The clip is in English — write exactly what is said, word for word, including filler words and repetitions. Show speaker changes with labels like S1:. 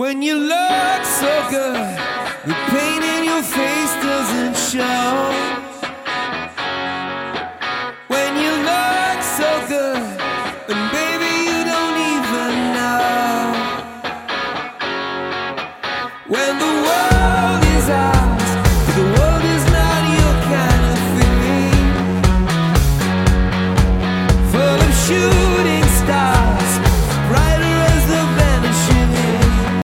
S1: When you look so good, the pain in your face doesn't show. When you look so good, and baby you don't even know. When the world is ours, but the world is not your kind of thing. Full of shoes